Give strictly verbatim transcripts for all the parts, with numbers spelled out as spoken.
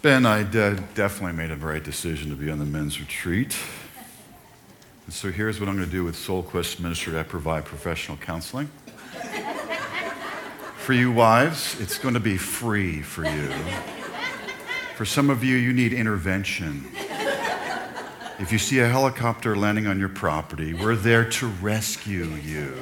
Ben, I de- definitely made a right decision to be on the men's retreat. And so here's what I'm going to do with SoulQuest Ministry. I provide professional counseling. For you wives, it's going to be free for you. For some of you, you need intervention. If you see a helicopter landing on your property, we're there to rescue you.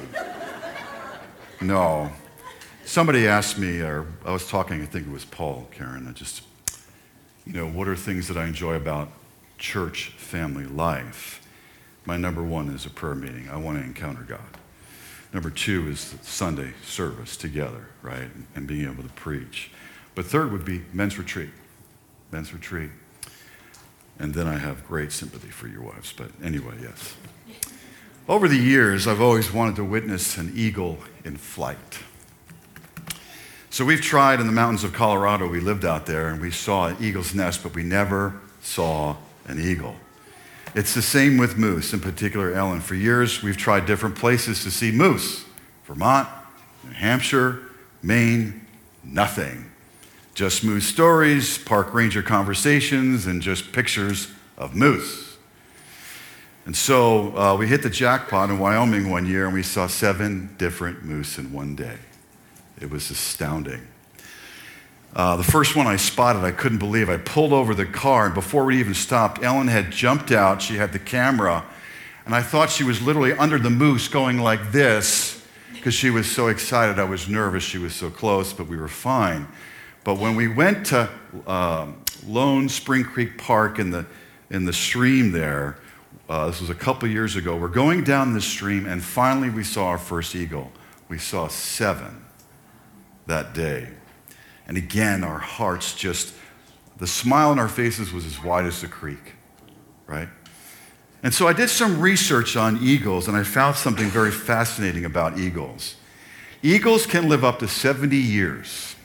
No. Somebody asked me, or I was talking, I think it was Paul, Karen, I just, you know, what are things that I enjoy about church family life? My number one is a prayer meeting. I want to encounter God. Number two is the Sunday service together, right, and being able to preach. But third would be men's retreat, men's retreat. And then I have great sympathy for your wives, but anyway, yes. Over the years, I've always wanted to witness an eagle in flight. So we've tried in the mountains of Colorado. We lived out there and we saw an eagle's nest, but we never saw an eagle. It's the same with moose, in particular Ellen. For years, we've tried different places to see moose. Vermont, New Hampshire, Maine, nothing. Just moose stories, park ranger conversations, and just pictures of moose. And so uh, we hit the jackpot in Wyoming one year and we saw seven different moose in one day. It was astounding. Uh, the first one I spotted, I couldn't believe. I pulled over the car, and before we even stopped, Ellen had jumped out. She had the camera, and I thought she was literally under the moose going like this because she was so excited. I was nervous. She was so close, but we were fine. But when we went to uh, Lone Spring Creek Park in the, in the stream there, uh, this was a couple years ago, we're going down this stream, and finally we saw our first eagle. We saw seven that day. And again, our hearts just, the smile on our faces was as wide as the creek, right? And so I did some research on eagles, and I found something very fascinating about eagles. Eagles can live up to seventy years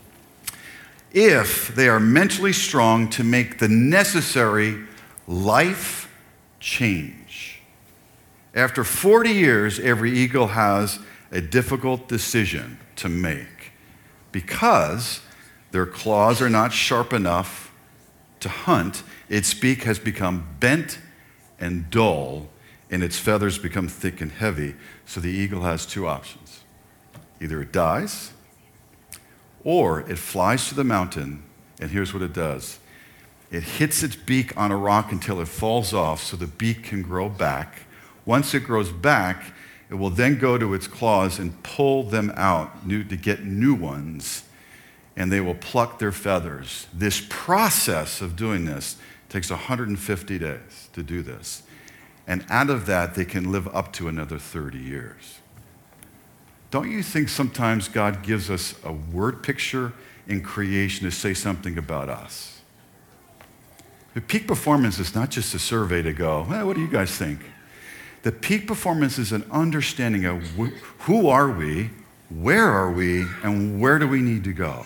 if they are mentally strong to make the necessary life change. After forty years, every eagle has a difficult decision to make, because their claws are not sharp enough to hunt. Its beak has become bent and dull, and its feathers become thick and heavy. So the eagle has two options. Either it dies, or it flies to the mountain, and here's what it does. It hits its beak on a rock until it falls off so the beak can grow back. Once it grows back, it will then go to its claws and pull them out new, to get new ones, and they will pluck their feathers. This process of doing this takes one hundred fifty days to do this. And out of that, they can live up to another thirty years. Don't you think sometimes God gives us a word picture in creation to say something about us? The peak performance is not just a survey to go, well, what do you guys think? The peak performance is an understanding of who are we, where are we, and where do we need to go.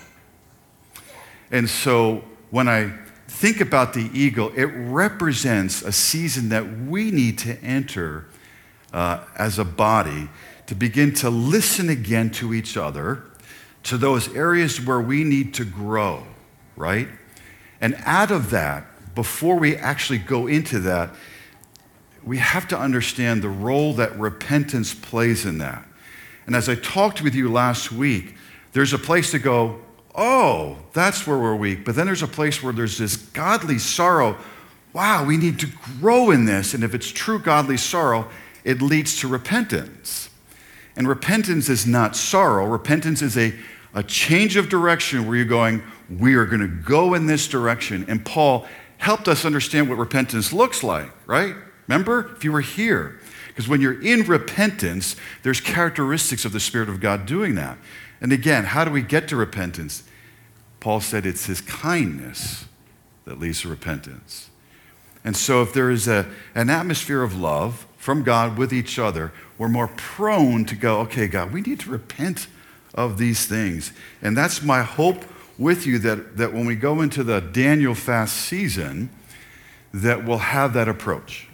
And so when I think about the eagle, it represents a season that we need to enter uh, as a body to begin to listen again to each other, to those areas where we need to grow, right? And out of that, before we actually go into that, we have to understand the role that repentance plays in that. And as I talked with you last week, there's a place to go, oh, that's where we're weak. But then there's a place where there's this godly sorrow. Wow, we need to grow in this. And if it's true godly sorrow, it leads to repentance. And repentance is not sorrow. Repentance is a, a change of direction where you're going, we are going to go in this direction. And Paul helped us understand what repentance looks like, right? Remember, if you were here, because when you're in repentance, there's characteristics of the Spirit of God doing that. And again, how do we get to repentance? Paul said it's his kindness that leads to repentance. And so if there is a, an atmosphere of love from God with each other, we're more prone to go, okay, God, we need to repent of these things. And that's my hope with you, that, that when we go into the Daniel fast season, that we'll have that approach.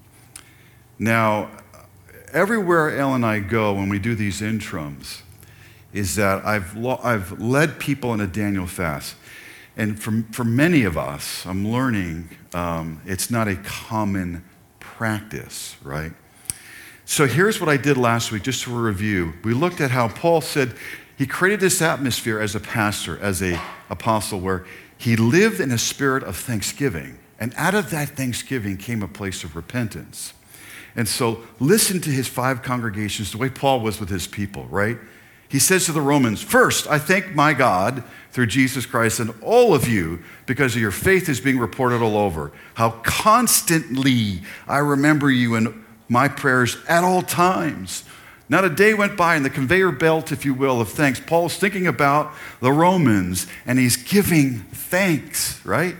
Now, everywhere Elle and I go when we do these interims is that I've, lo- I've led people in a Daniel fast. And for, for many of us, I'm learning um, it's not a common practice, right? So here's what I did last week, just to review. We looked at how Paul said he created this atmosphere as a pastor, as an apostle, where he lived in a spirit of thanksgiving. And out of that thanksgiving came a place of repentance. And so listen to his five congregations, the way Paul was with his people, right? He says to the Romans, first, I thank my God through Jesus Christ and all of you because of your faith is being reported all over. How constantly I remember you in my prayers at all times. Not a day went by in the conveyor belt, if you will, of thanks. Paul's thinking about the Romans and he's giving thanks, right?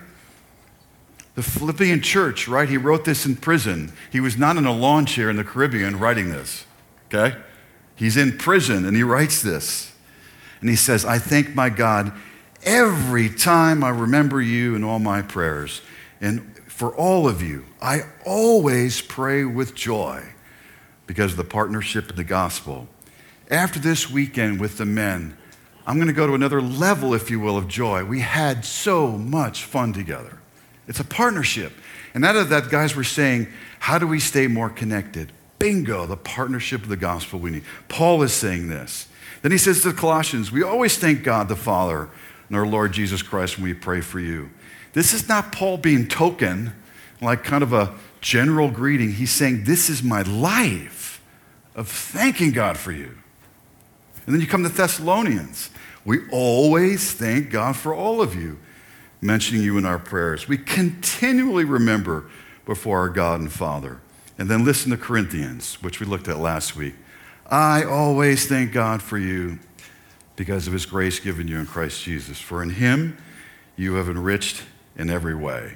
The Philippian church, right? He wrote this in prison. He was not in a lawn chair in the Caribbean writing this, okay? He's in prison and he writes this. And he says, I thank my God every time I remember you in all my prayers. And for all of you, I always pray with joy because of the partnership in the gospel. After this weekend with the men, I'm going to go to another level, if you will, of joy. We had so much fun together. It's a partnership. And out of that, guys were saying, how do we stay more connected? Bingo, the partnership of the gospel we need. Paul is saying this. Then he says to the Colossians, we always thank God the Father and our Lord Jesus Christ when we pray for you. This is not Paul being token, like kind of a general greeting. He's saying, this is my life of thanking God for you. And then you come to Thessalonians. We always thank God for all of you, mentioning you in our prayers. We continually remember before our God and Father. And then listen to Corinthians, which we looked at last week. I always thank God for you because of his grace given you in Christ Jesus. For in him you have enriched in every way.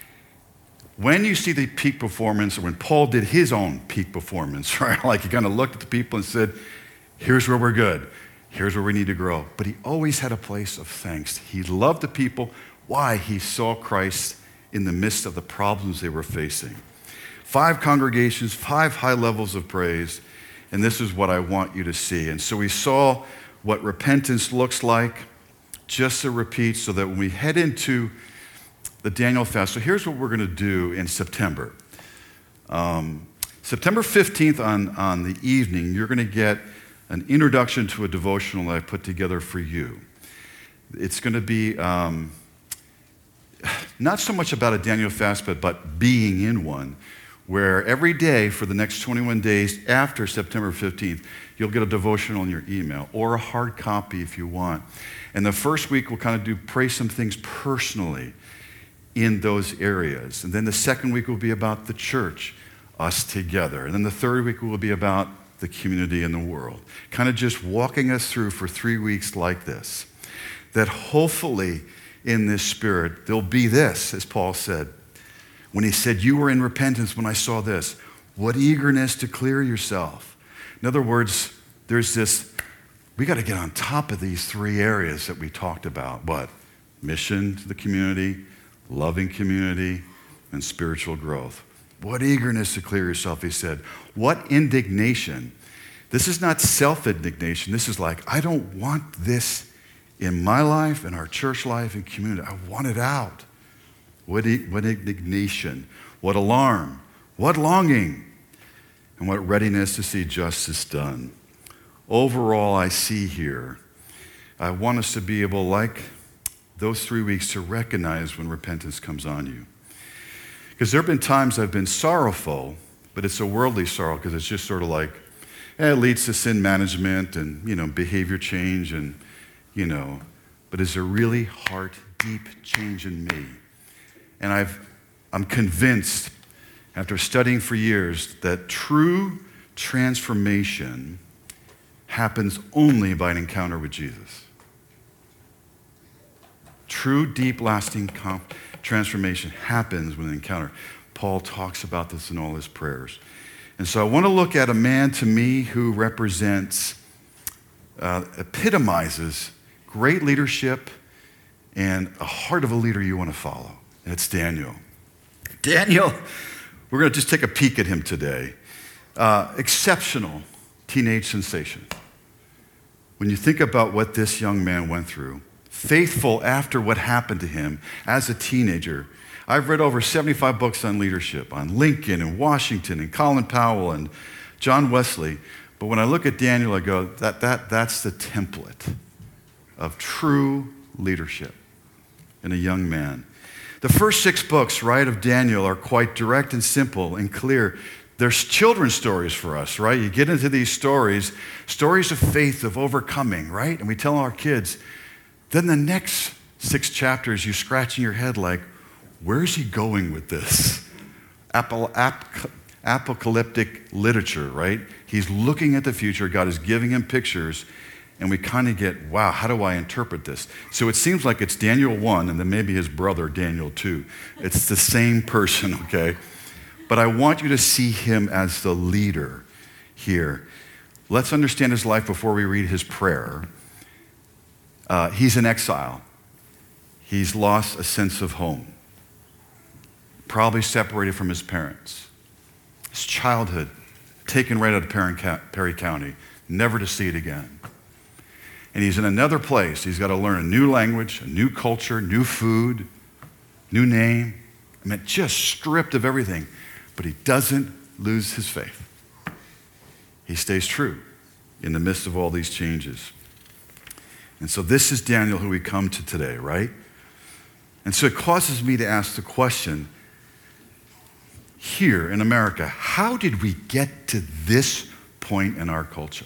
When you see the peak performance, or when Paul did his own peak performance, right? Like he kind of looked at the people and said, here's where we're good. Here's where we need to grow. But he always had a place of thanks. He loved the people. Why? He saw Christ in the midst of the problems they were facing. Five congregations, five high levels of praise, and this is what I want you to see. And so we saw what repentance looks like, just to repeat, so that when we head into the Daniel fast, so here's what we're going to do in September. Um, September fifteenth on, on the evening, you're going to get an introduction to a devotional that I put together for you. It's going to be um, not so much about a Daniel fast, but, but being in one, where every day for the next twenty-one days after September fifteenth, you'll get a devotional in your email or a hard copy if you want. And the first week we'll kind of do pray some things personally in those areas. And then the second week will be about the church, us together. And then the third week will be about the community and the world. Kind of just walking us through for three weeks like this. That hopefully in this spirit, there'll be this, as Paul said, when he said, you were in repentance when I saw this. What eagerness to clear yourself. In other words, there's this, we got to get on top of these three areas that we talked about. What? Mission to the community, loving community, and spiritual growth. What eagerness to clear yourself, he said. What indignation. This is not self-indignation. This is like, I don't want this in my life, in our church life, and community. I want it out. What, e- what indignation, what alarm, what longing, and what readiness to see justice done. Overall, I see here, I want us to be able, like those three weeks, to recognize when repentance comes on you. Because there have been times I've been sorrowful, but it's a worldly sorrow because it's just sort of like, eh, it leads to sin management and, you know, behavior change and, you know, but is there really heart deep change in me? And I've, I'm convinced, after studying for years, that true transformation happens only by an encounter with Jesus. True, deep, lasting comp- transformation happens with an encounter. Paul talks about this in all his prayers. And so I want to look at a man to me who represents, uh, epitomizes great leadership and a heart of a leader you want to follow. And it's Daniel. Daniel, we're going to just take a peek at him today. Uh, exceptional teenage sensation. When you think about what this young man went through, faithful after what happened to him as a teenager. I've read over seventy-five books on leadership, on Lincoln and Washington and Colin Powell and John Wesley. But when I look at Daniel, I go, that, that, that's the template of true leadership in a young man. The first six books, right, of Daniel are quite direct and simple and clear. There's children's stories for us, right? You get into these stories, stories of faith, of overcoming, right? And we tell our kids. Then the next six chapters, you scratching your head like, where's he going with this? Apol- ap- apocalyptic literature, right? He's looking at the future. God is giving him pictures. And we kind of get, wow, how do I interpret this? So it seems like it's Daniel one and then maybe his brother Daniel two. It's the same person, okay? But I want you to see him as the leader here. Let's understand his life before we read his prayer. Uh, he's in exile. He's lost a sense of home. Probably separated from his parents. His childhood taken right out of Perry County, never to see it again. And he's in another place. He's got to learn a new language, a new culture, new food, new name. I mean, just stripped of everything. But he doesn't lose his faith. He stays true in the midst of all these changes. And so this is Daniel who we come to today, right? And so it causes me to ask the question, here in America, how did we get to this point in our culture?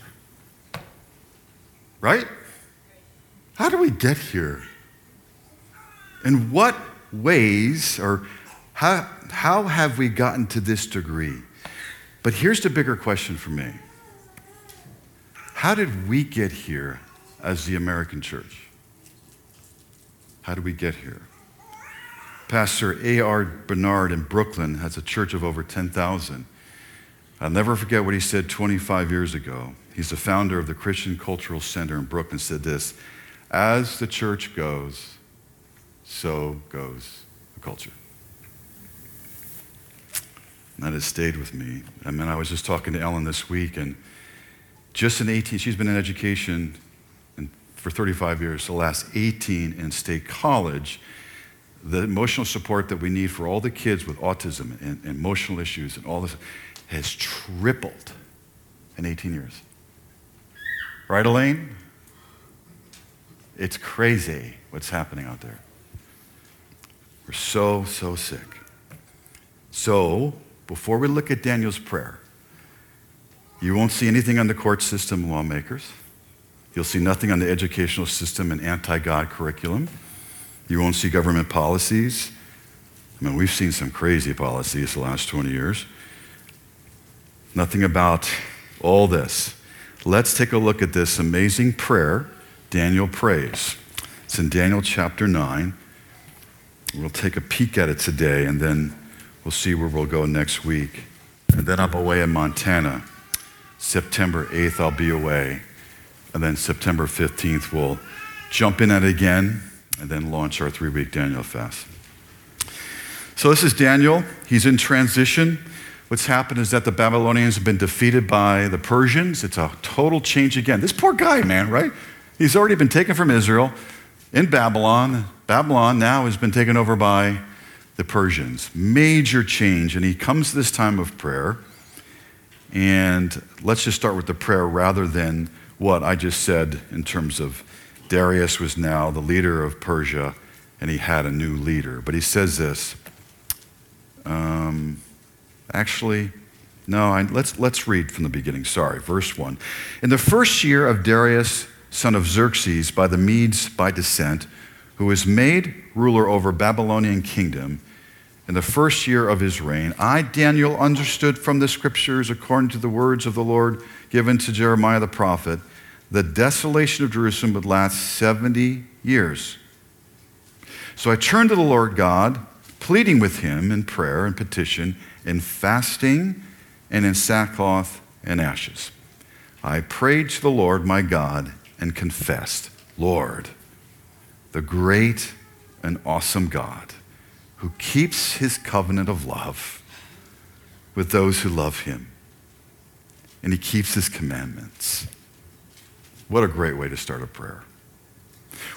Right? How do we get here? In what ways, or how, how have we gotten to this degree? But here's the bigger question for me. How did we get here as the American church? How did we get here? Pastor A R Bernard in Brooklyn has a church of over ten thousand. I'll never forget what he said twenty-five years ago. He's the founder of the Christian Cultural Center in Brooklyn, said this, as the church goes, so goes the culture. And that has stayed with me. I mean, I was just talking to Ellen this week, and just in eighteen, she's been in education for thirty-five years, the last eighteen in State College. The emotional support that we need for all the kids with autism and, and emotional issues and all this has tripled in eighteen years. Right, Elaine? It's crazy what's happening out there. We're so, so sick. So, before we look at Daniel's prayer, you won't see anything on the court system lawmakers. You'll see nothing on the educational system and anti-God curriculum. You won't see government policies. I mean, we've seen some crazy policies the last twenty years. Nothing about all this. Let's take a look at this amazing prayer Daniel prays. It's in Daniel chapter nine. We'll take a peek at it today, and then we'll see where we'll go next week. And then I'm away in Montana. September eighth, I'll be away. And then September fifteenth, we'll jump in at it again and then launch our three-week Daniel fast. So this is Daniel. He's in transition. What's happened is that the Babylonians have been defeated by the Persians. It's a total change again. This poor guy, man, right? He's already been taken from Israel in Babylon. Babylon now has been taken over by the Persians. Major change. And he comes to this time of prayer. And let's just start with the prayer rather than what I just said in terms of Darius was now the leader of Persia, and he had a new leader. But he says this. Um, actually, no, I, let's, let's read from the beginning. Sorry, verse one. In the first year of Darius, son of Xerxes, by the Medes by descent, who was made ruler over Babylonian kingdom, in the first year of his reign, I, Daniel, understood from the scriptures, according to the words of the Lord given to Jeremiah the prophet, the desolation of Jerusalem would last seventy years. So I turned to the Lord God, pleading with him in prayer and petition, in fasting and in sackcloth and ashes. I prayed to the Lord my God and confessed, Lord, the great and awesome God, who keeps his covenant of love with those who love him, and he keeps his commandments. What a great way to start a prayer.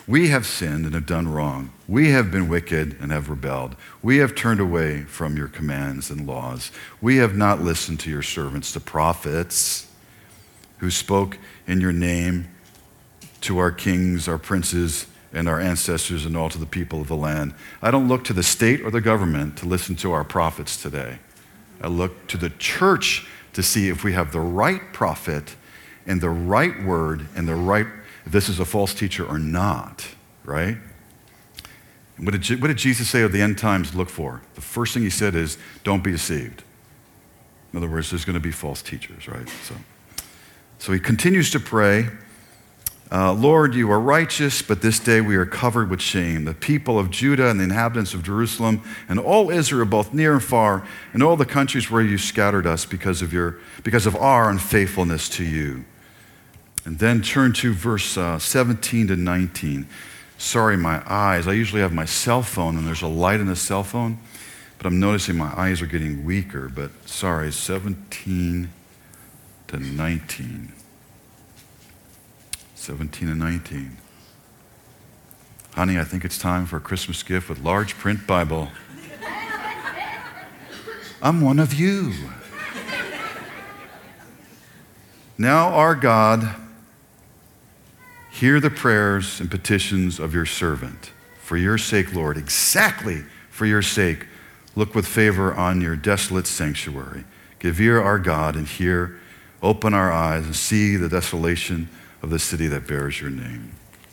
We have sinned and have done wrong. We have been wicked and have rebelled. We have turned away from your commands and laws. We have not listened to your servants, the prophets, who spoke in your name to our kings, our princes, and our ancestors, and all to the people of the land. I don't look to the state or the government to listen to our prophets today. I look to the church to see if we have the right prophet and the right word and the right, if this is a false teacher or not, right? What did, what did Jesus say of the end times look for? The first thing he said is, don't be deceived. In other words, there's going to be false teachers, right? So, so he continues to pray, uh, Lord, you are righteous, but this day we are covered with shame. The people of Judah and the inhabitants of Jerusalem and all Israel, both near and far, and all the countries where you scattered us because of your, because of our unfaithfulness to you. And then turn to verse uh, seventeen to nineteen. Sorry, my eyes. I usually have my cell phone, and there's a light in the cell phone, but I'm noticing my eyes are getting weaker. But sorry, seventeen to nineteen. seventeen and nineteen. Honey, I think it's time for a Christmas gift with large print Bible. I'm one of you. Now, our God, hear the prayers and petitions of your servant. For your sake, Lord, exactly for your sake, look with favor on your desolate sanctuary. Give ear, our God, and hear, open our eyes, and see the desolation of the city that bears your name.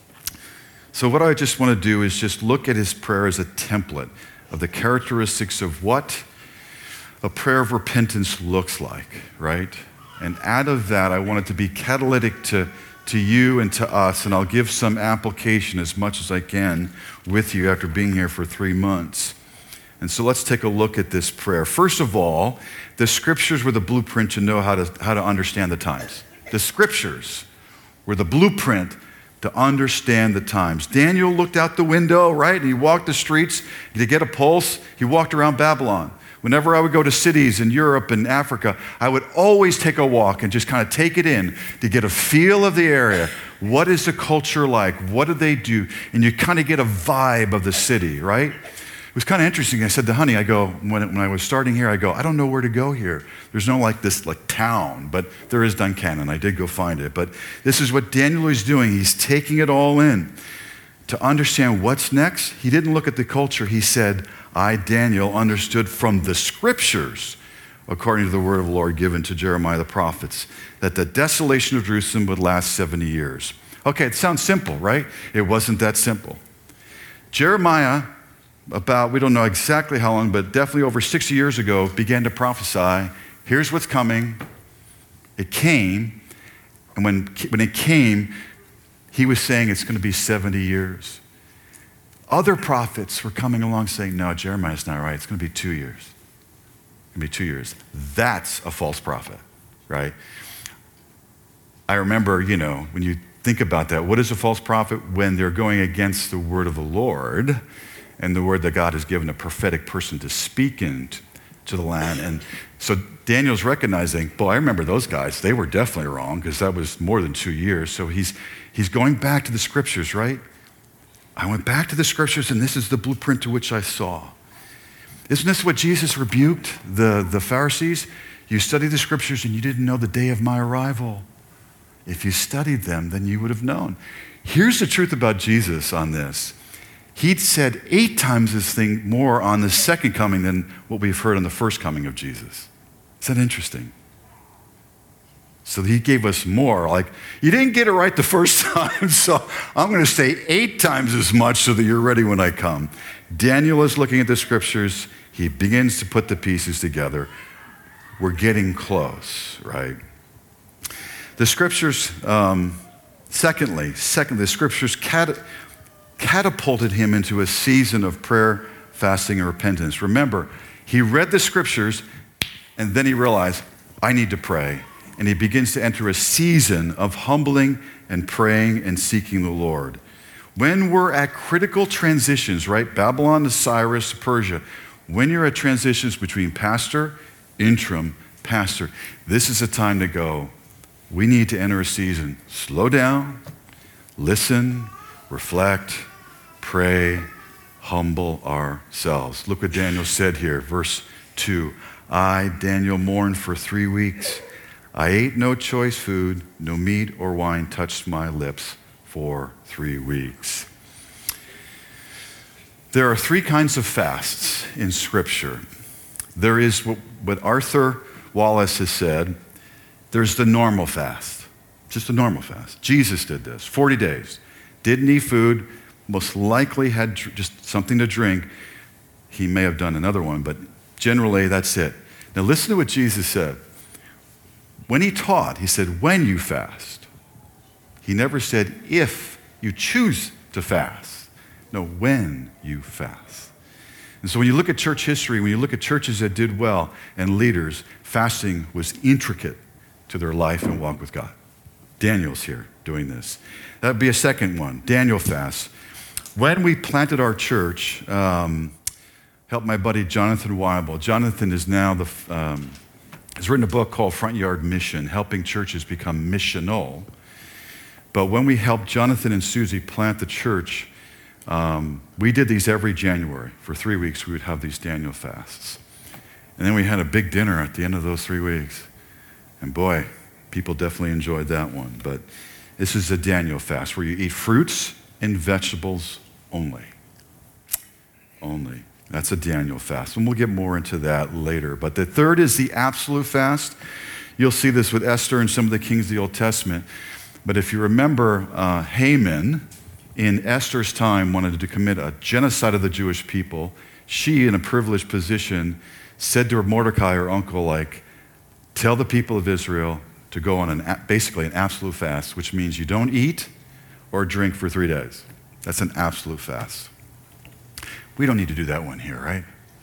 So what I just want to do is just look at his prayer as a template of the characteristics of what a prayer of repentance looks like, right? And out of that, I want it to be catalytic to to you and to us, and I'll give some application as much as I can with you after being here for three months. And so let's take a look at this prayer. First of all, the scriptures were the blueprint to know how to, how to understand the times. The scriptures were the blueprint to understand the times. Daniel looked out the window, right, and he walked the streets to get a pulse. He walked around Babylon. Whenever I would go to cities in Europe and Africa, I would always take a walk and just kind of take it in to get a feel of the area. What is the culture like? What do they do? And you kind of get a vibe of the city, right? It was kind of interesting. I said to Honey, I go, when, when I was starting here, I go, I don't know where to go here. There's no like this like town, but there is Duncannon. I did go find it. But this is what Daniel is doing. He's taking it all in. To understand what's next, he didn't look at the culture. He said, I, Daniel, understood from the scriptures, according to the word of the Lord given to Jeremiah the prophets, that the desolation of Jerusalem would last seventy years. Okay, it sounds simple, right? It wasn't that simple. Jeremiah, about, we don't know exactly how long, but definitely over sixty years ago, began to prophesy, here's what's coming. It came, and when, when it came, he was saying it's going to be seventy years. Other prophets were coming along saying, no, Jeremiah's not right. It's going to be two years. It's going to be two years. That's a false prophet, right? I remember, you know, when you think about that, what is a false prophet? When they're going against the word of the Lord and the word that God has given a prophetic person to speak into to the land. And so Daniel's recognizing, boy, I remember those guys. They were definitely wrong because that was more than two years. So he's he's going back to the scriptures, right? I went back to the scriptures, and this is the blueprint to which I saw. Isn't this what Jesus rebuked the, the Pharisees? You study the scriptures, and you didn't know the day of my arrival. If you studied them, then you would have known. Here's the truth about Jesus on this. He'd said eight times this thing more on the second coming than what we've heard on the first coming of Jesus. Is that interesting? So he gave us more. Like, you didn't get it right the first time, so I'm going to say eight times as much so that you're ready when I come. Daniel is looking at the scriptures. He begins to put the pieces together. We're getting close, right? The scriptures, um, secondly, secondly, the scriptures cat- catapulted him into a season of prayer, fasting, and repentance. Remember, he read the scriptures, and then he realized, I need to pray. And he begins to enter a season of humbling and praying and seeking the Lord. When we're at critical transitions, right? Babylon to Cyrus to Persia. When you're at transitions between pastor, interim, pastor, this is a time to go. We need to enter a season. Slow down, listen, reflect, pray, humble ourselves. Look what Daniel said here, verse two. I, Daniel, mourned for three weeks. I ate no choice food, no meat or wine touched my lips for three weeks. There are three kinds of fasts in Scripture. There is what, what Arthur Wallace has said, there's the normal fast, just a normal fast. Jesus did this, forty days. Didn't eat food, most likely had dr- just something to drink. He may have done another one, but generally that's it. Now listen to what Jesus said. When he taught, he said, when you fast. He never said, if you choose to fast. No, when you fast. And so when you look at church history, when you look at churches that did well and leaders, fasting was intricate to their life and walk with God. Daniel's here doing this. That would be a second one, Daniel fasts. When we planted our church, um, helped my buddy Jonathan Weibel. Jonathan is now the, um, has written a book called Front Yard Mission, helping churches become missional. But when we helped Jonathan and Susie plant the church, um, we did these every January. For three weeks, we would have these Daniel fasts. And then we had a big dinner at the end of those three weeks. And boy, people definitely enjoyed that one. But this is a Daniel fast where you eat fruits and vegetables only. Only. That's a Daniel fast. And we'll get more into that later. But the third is the absolute fast. You'll see this with Esther and some of the kings of the Old Testament. But if you remember, uh, Haman, in Esther's time, wanted to commit a genocide of the Jewish people. She, in a privileged position, said to her Mordecai, her uncle, like, tell the people of Israel to go on an basically an absolute fast, which means you don't eat or drink for three days. That's an absolute fast. We don't need to do that one here, right?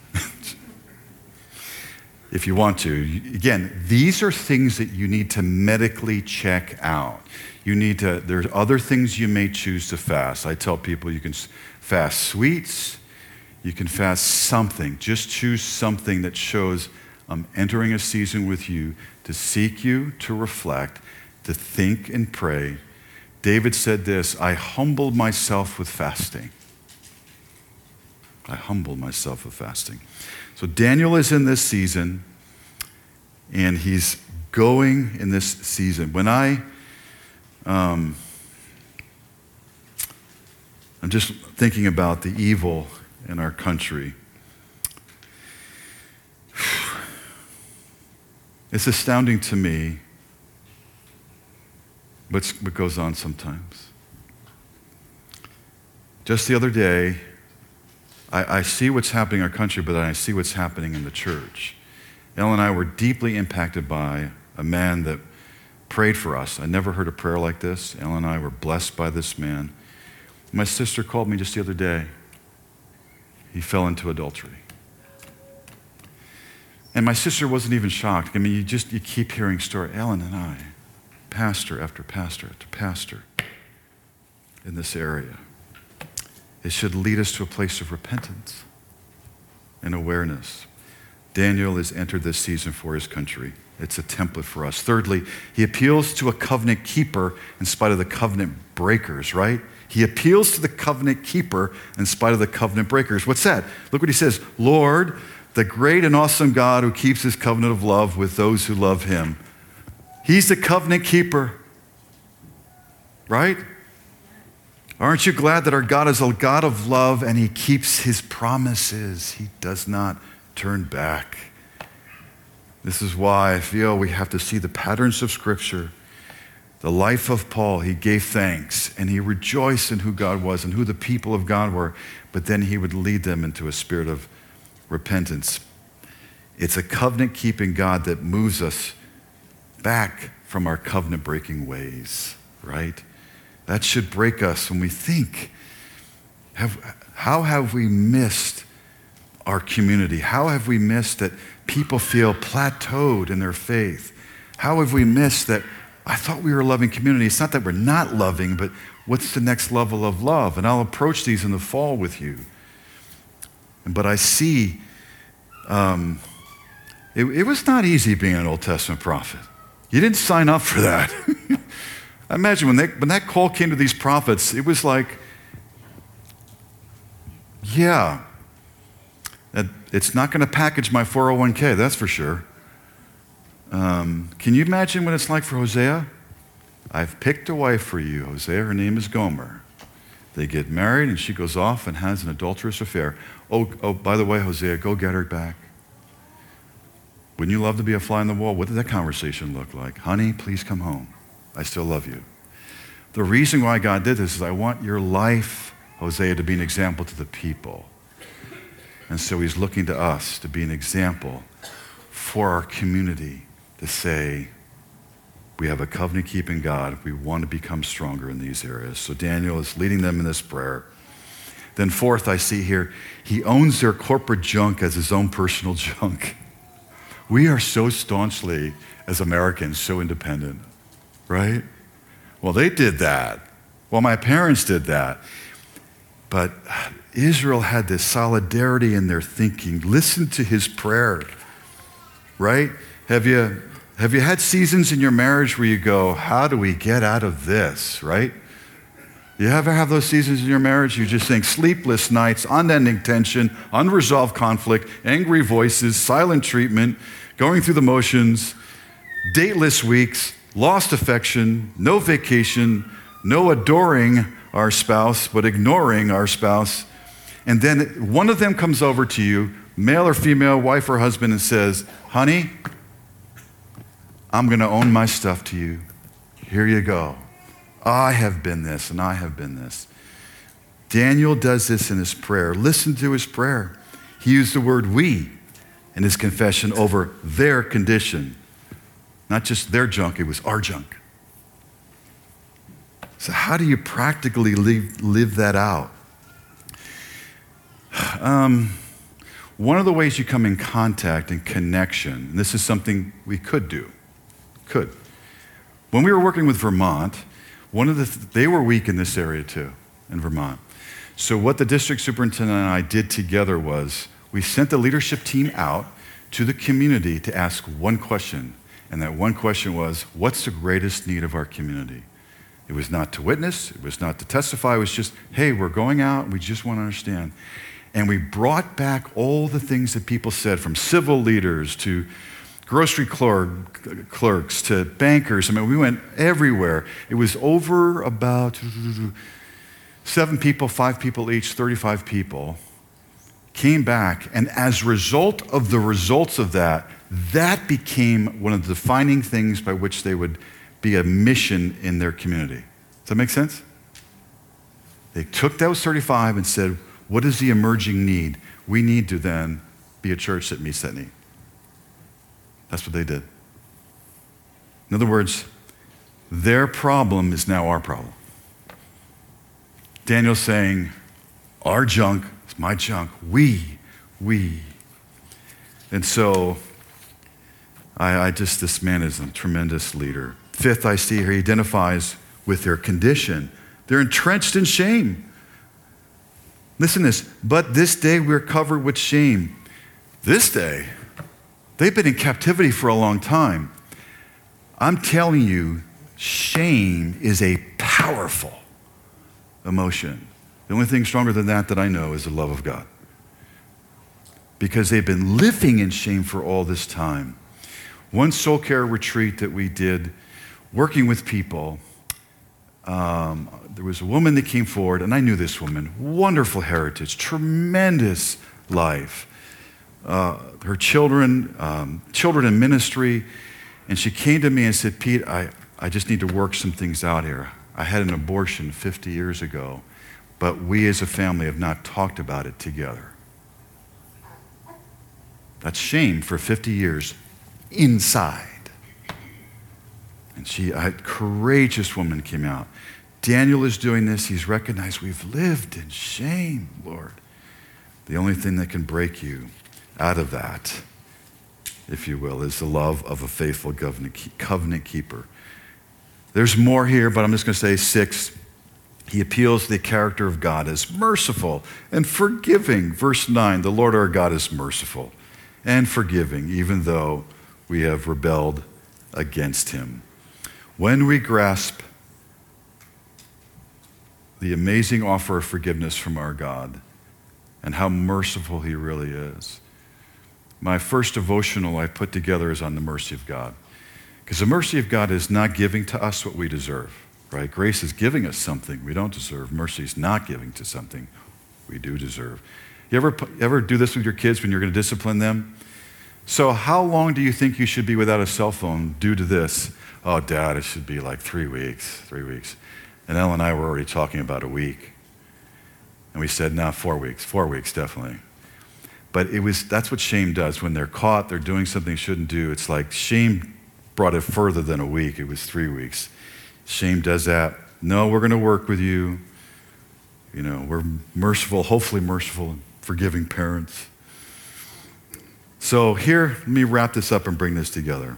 If you want to. Again, these are things that you need to medically check out. You need to, there's other things you may choose to fast. I tell people you can fast sweets, you can fast something. Just choose something that shows I'm entering a season with you to seek you, to reflect, to think and pray. David said this, I humbled myself with fasting. I humbled myself with fasting. So Daniel is in this season, and he's going in this season. When I, um, I'm just thinking about the evil in our country. It's astounding to me what's, what goes on sometimes. Just the other day, I, I see what's happening in our country, but then I see what's happening in the church. Ellen and I were deeply impacted by a man that prayed for us. I never heard a prayer like this. Ellen and I were blessed by this man. My sister called me just the other day. He fell into adultery. And my sister wasn't even shocked. I mean, you just, you keep hearing story. Ellen and I, pastor after pastor after pastor in this area. It should lead us to a place of repentance and awareness. Daniel has entered this season for his country. It's a template for us. Thirdly, he appeals to a covenant keeper in spite of the covenant breakers, right? He appeals to the covenant keeper in spite of the covenant breakers. What's that? Look what he says. Lord, the great and awesome God who keeps his covenant of love with those who love him. He's the covenant keeper, right? Aren't you glad that our God is a God of love and he keeps his promises? He does not turn back. This is why I feel we have to see the patterns of Scripture. The life of Paul, he gave thanks and he rejoiced in who God was and who the people of God were, but then he would lead them into a spirit of repentance. It's a covenant-keeping God that moves us back from our covenant-breaking ways, right? That should break us when we think, have, how have we missed our community? How have we missed that people feel plateaued in their faith? How have we missed that I thought we were a loving community? It's not that we're not loving, but what's the next level of love? And I'll approach these in the fall with you. But I see, um, it, it was not easy being an Old Testament prophet. You didn't sign up for that. I imagine when, they, when that call came to these prophets, it was like Yeah, that, it's not going to package my four oh one k, that's for sure. Um, can you imagine what it's like for Hosea? I've picked a wife for you, Hosea. Her name is Gomer. They get married, and she goes off and has an adulterous affair. Oh, oh, by the way, Hosea, go get her back. Wouldn't you love to be a fly on the wall? What did that conversation look like? Honey, please come home. I still love you. The reason why God did this is I want your life, Hosea, to be an example to the people. And so he's looking to us to be an example for our community to say, we have a covenant-keeping God. We want to become stronger in these areas. So Daniel is leading them in this prayer. Then fourth, I see here, he owns their corporate junk as his own personal junk. We are so staunchly, as Americans, so independent, right? Well, they did that. Well, my parents did that. But Israel had this solidarity in their thinking. Listen to his prayer, right? Have you, have you had seasons in your marriage where you go, how do we get out of this, right? You ever have those seasons in your marriage? You just think sleepless nights, unending tension, unresolved conflict, angry voices, silent treatment, going through the motions, dateless weeks, lost affection, no vacation, no adoring our spouse, but ignoring our spouse. And then one of them comes over to you, male or female, wife or husband, and says, honey, I'm going to own my stuff to you. Here you go. I have been this, and I have been this. Daniel does this in his prayer. Listen to his prayer. He used the word we in his confession over their condition. Not just their junk, it was our junk. So how do you practically live, live that out? Um, one of the ways you come in contact and connection, and this is something we could do, could. When we were working with Vermont, one of the, th- they were weak in this area too, in Vermont. So what the district superintendent and I did together was we sent the leadership team out to the community to ask one question. And that one question was, what's the greatest need of our community? It was not to witness, it was not to testify, it was just, hey, we're going out, we just want to understand. And we brought back all the things that people said, from civil leaders to grocery clerk, clerks to bankers. I mean, we went everywhere. It was over about seven people, five people each, thirty-five people came back. And as a result of the results of that, that became one of the defining things by which they would be a mission in their community. Does that make sense? They took those thirty-five and said, what is the emerging need? We need to then be a church that meets that need. That's what they did. In other words, their problem is now our problem. Daniel's saying, our junk is my junk. We, we. And so, I, I just, this man is a tremendous leader. Fifth, I see here, he identifies with their condition. They're entrenched in shame. Listen to this. But this day we're covered with shame. This day, they've been in captivity for a long time. I'm telling you, shame is a powerful emotion. The only thing stronger than that that I know is the love of God. Because they've been living in shame for all this time. One soul care retreat that we did, working with people, um, there was a woman that came forward, and I knew this woman, wonderful heritage, tremendous life. Uh, her children, um, children in ministry, and she came to me and said, Pete, I, I just need to work some things out here. I had an abortion fifty years ago, but we as a family have not talked about it together. That's shame for fifty years inside. And she, a courageous woman came out. Daniel is doing this. He's recognized we've lived in shame, Lord. The only thing that can break you out of that, if you will, is the love of a faithful covenant keeper. There's more here, but I'm just going to say six. He appeals to the character of God as merciful and forgiving. Verse nine, the Lord our God is merciful and forgiving, even though we have rebelled against him. When we grasp the amazing offer of forgiveness from our God, and how merciful he really is. My first devotional I put together is on the mercy of God. Because the mercy of God is not giving to us what we deserve, right? Grace is giving us something we don't deserve. Mercy is not giving to something we do deserve. You ever, ever do this with your kids when you're going to discipline them? So how long do you think you should be without a cell phone due to this? Oh, Dad, it should be like three weeks, three weeks. And Elle and I were already talking about a week. And we said, no, four weeks, four weeks, definitely. But it was, that's what shame does. When they're caught, they're doing something they shouldn't do. It's like shame brought it further than a week. It was three weeks. Shame does that. No, we're going to work with you. You know, we're merciful, hopefully merciful and forgiving parents. So here, let me wrap this up and bring this together.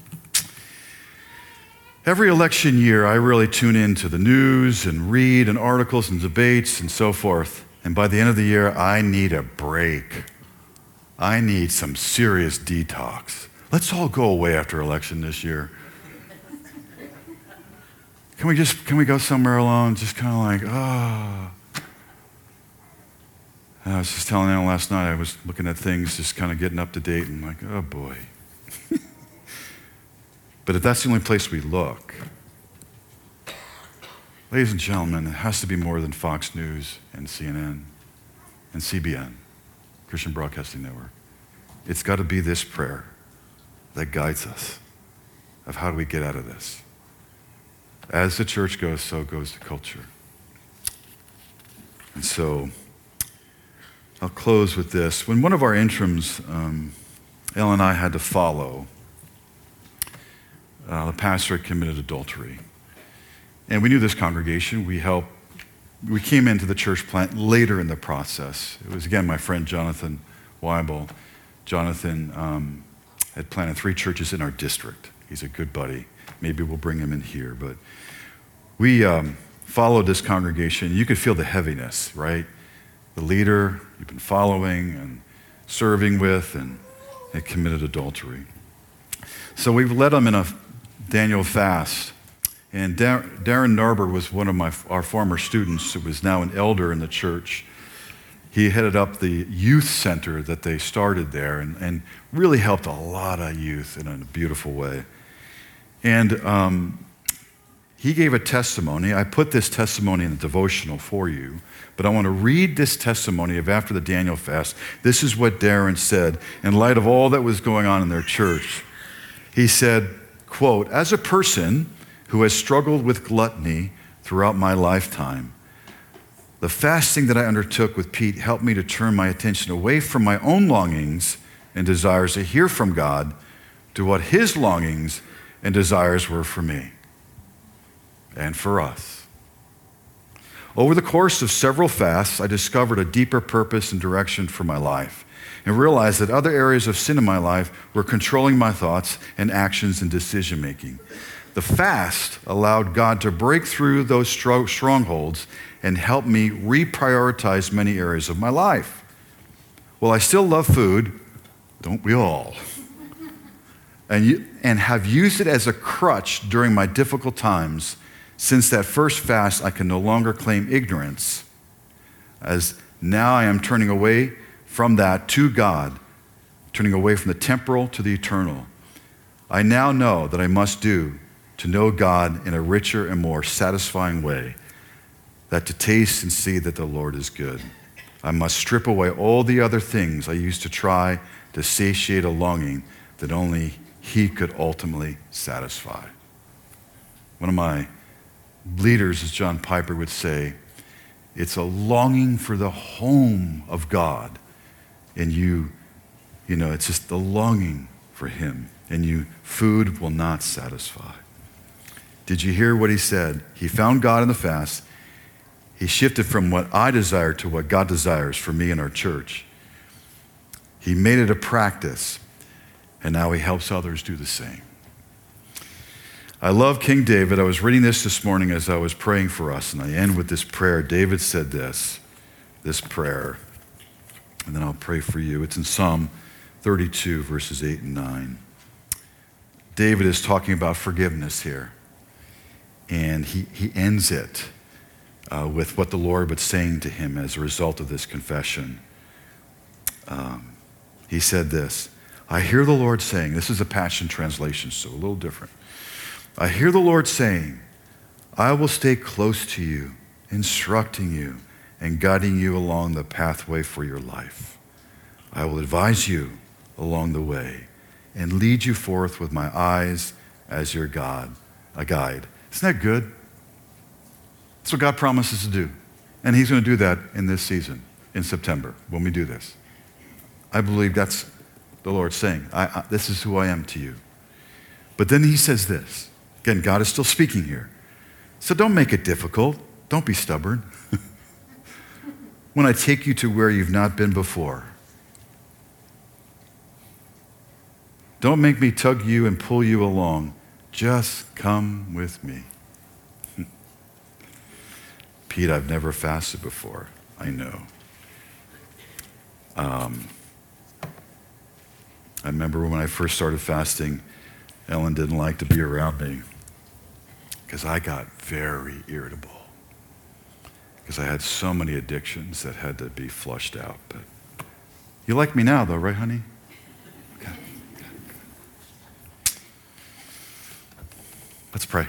Every election year, I really tune into the news and read and articles and debates and so forth. And by the end of the year, I need a break. I need some serious detox. Let's all go away after election this year. Can we just, can we go somewhere alone? Just kind of like, ah. Oh. I was just telling Anna last night, I was looking at things, just kind of getting up to date, and like, oh boy. But if that's the only place we look, ladies and gentlemen, it has to be more than Fox News and C N N and C B N, Christian Broadcasting Network. It's got to be this prayer that guides us of how do we get out of this. As the church goes, so goes the culture. And so I'll close with this. When one of our interims, um, Elle and I had to follow, uh, the pastor had committed adultery. And we knew this congregation. We helped, we came into the church plant later in the process. It was, again, my friend Jonathan Weibel. Jonathan um, had planted three churches in our district. He's a good buddy. Maybe we'll bring him in here. But we um, followed this congregation. You could feel the heaviness, right? The leader you've been following and serving with, and had committed adultery. So we've led them in a Daniel fast. And Dar- Darren Narber was one of my, our former students who was now an elder in the church. He headed up the youth center that they started there and, and really helped a lot of youth in a beautiful way. And um, he gave a testimony. I put this testimony in the devotional for you, but I want to read this testimony of after the Daniel fast. This is what Darren said in light of all that was going on in their church. He said, quote, "As a person who has struggled with gluttony throughout my lifetime, the fasting that I undertook with Pete helped me to turn my attention away from my own longings and desires to hear from God to what his longings and desires were for me and for us. Over the course of several fasts, I discovered a deeper purpose and direction for my life and realized that other areas of sin in my life were controlling my thoughts and actions and decision making. The fast allowed God to break through those strongholds and help me reprioritize many areas of my life. Well, I still love food, don't we all? And, you, and have used it as a crutch during my difficult times. Since that first fast, I can no longer claim ignorance, as now I am turning away from that to God, turning away from the temporal to the eternal. I now know that I must do to know God in a richer and more satisfying way, that to taste and see that the Lord is good. I must strip away all the other things I used to try to satiate a longing that only he could ultimately satisfy." One of my leaders, as John Piper would say, it's a longing for the home of God. And you, you know, it's just the longing for him. And you, food will not satisfy. Did you hear what he said? He found God in the fast. He shifted from what I desire to what God desires for me and our church. He made it a practice, and now he helps others do the same. I love King David. I was reading this this morning as I was praying for us, and I end with this prayer. David said this, this prayer, and then I'll pray for you. It's in Psalm thirty-two, verses eight and nine. David is talking about forgiveness here, and he, he ends it uh, with what the Lord was saying to him as a result of this confession. um, he said this, I hear the Lord saying, this is a Passion Translation, so a little different. I hear the Lord saying, I will stay close to you, instructing you and guiding you along the pathway for your life. I will advise you along the way and lead you forth with my eyes as your God, a guide. Isn't that good? That's what God promises to do. And he's going to do that in this season, in September, when we do this. I believe that's the Lord saying, I, I, this is who I am to you. But then he says this. Again, God is still speaking here. So don't make it difficult. Don't be stubborn. When I take you to where you've not been before, don't make me tug you and pull you along. Just come with me. Pete, I've never fasted before. I know. Um, I remember when I first started fasting, Ellen didn't like to be around me because I got very irritable because I had so many addictions that had to be flushed out. But you like me now, though, right, honey? Okay. Okay. Let's pray.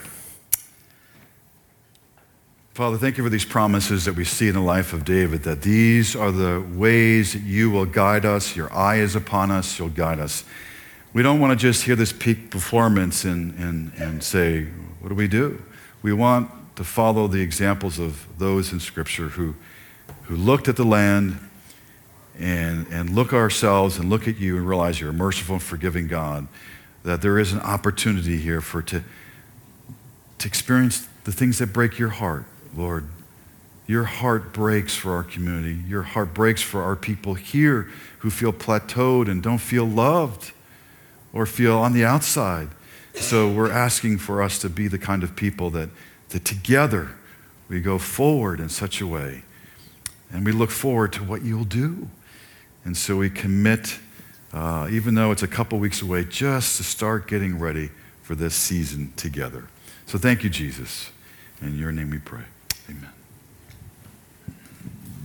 Father, thank you for these promises that we see in the life of David, that these are the ways that you will guide us. Your eye is upon us. You'll guide us. We don't want to just hear this peak performance and, and, and say, what do we do? We want to follow the examples of those in Scripture who, who looked at the land and, and look at ourselves and look at you and realize you're a merciful and forgiving God, that there is an opportunity here for to, to experience the things that break your heart. Lord, your heart breaks for our community. Your heart breaks for our people here who feel plateaued and don't feel loved or feel on the outside. So we're asking for us to be the kind of people that, that together we go forward in such a way. And we look forward to what you'll do. And so we commit, uh, even though it's a couple weeks away, just to start getting ready for this season together. So thank you, Jesus. In your name we pray. Amen.